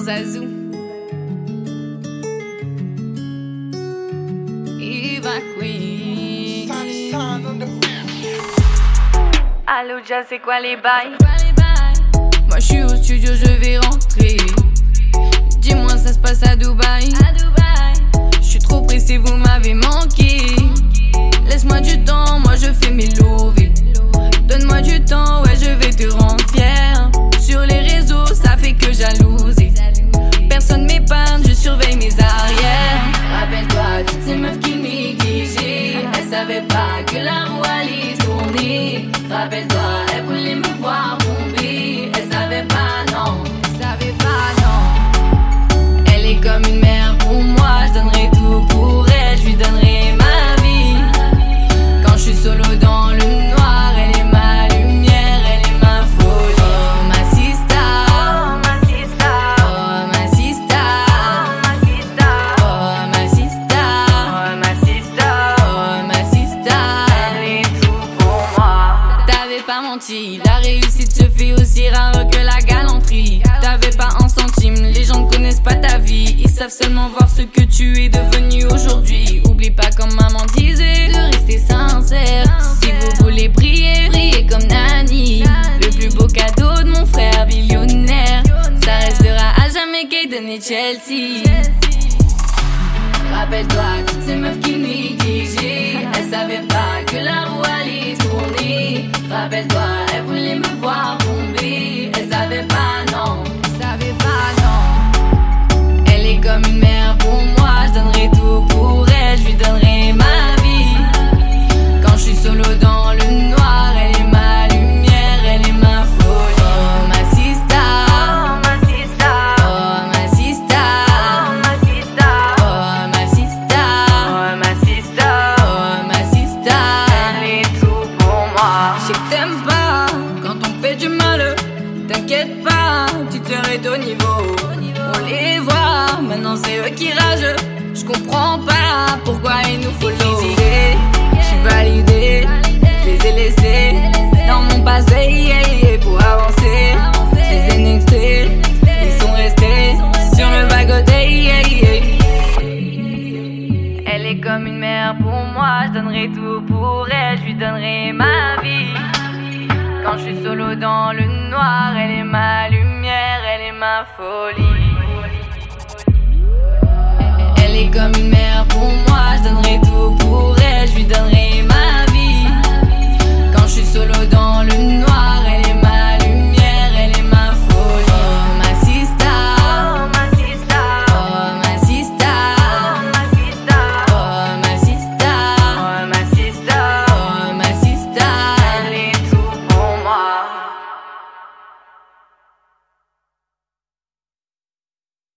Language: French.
Zazou. Eva Queen. Allo Jazz, c'est quoi les bails? Moi je suis au studio, je vais rentrer. Dis-moi, ça se passe à Dubaï. Je suis trop pressé, vous m'avez manqué. Laisse-moi du temps, moi je fais mes lovés. Donne-moi du temps, ouais je vais te rendre fier. Sur les réseaux, ça fait que jalouser. Personne m'épargne, je surveille mes arrières. Rappelle-toi toutes ces meufs qui négligeaient. Elles savaient pas que la roue allait tourner. Rappelle-toi, elles voulaient me voir tomber. Elles savaient pas, non. Elles savaient pas, non. Elle est comme une mère pour moi. Je donnerai tout pour elle, je lui donnerai ma vie. Quand je suis solo dans le noir, elle est ma lumière, elle est ma folie. Oh ma sista, oh ma sista, oh ma sista, oh ma sista, oh ma sista, oh ma sista, elle est tout pour moi. T'avais pas menti, la réussite se fait aussi rare que la galanterie. T'avais pas un centime, les gens ne connaissent pas ta vie. Ils savent seulement voir ce que tu es devenu aujourd'hui. Oublie pas comme maman disait, de rester sincère. Si vous voulez briller, brillez comme Nani. Le plus beau cadeau de mon frère millionnaire, ça restera à jamais Kaden et Chelsea. Rappelle-toi toutes ces meufs qui négligeaient. Elles savaient pas que la roue allait tourner. Rappelle-toi, elles voulaient me voir tomber. Elles savaient pas, non. Elles savaient pas, non. Elle est comme une mère pour moi. Je donnerai tout pour elle, je lui donnerai ma vie. Quand je suis solo dans le noir, elle est ma lumière, elle est ma folie. Oh ma sista, oh ma sista, oh ma sista, oh ma sista, oh ma sista, oh ma sista, oh ma sista, elle est tout pour moi. Je sais que t'aimes pas quand on fait du mal. T'inquiète pas, tu te es au niveau. On les voit, maintenant c'est eux qui ragent. Je comprends pas pourquoi ils nous follow. J'suis validé, je les ai laissés dans mon passé, yeah, pour avancer. Je les ai nextés, ils sont restés sur le bas-côté, yeah, yeah. Elle est comme une mère pour moi, je donnerai tout pour elle, je lui donnerai ma vie. Quand je suis solo dans le noir, elle est ma lumière, elle est ma folie. Elle est comme une mère pour moi, je donnerai tout pour elle, je lui donnerai ma vie. Quand je suis solo dans le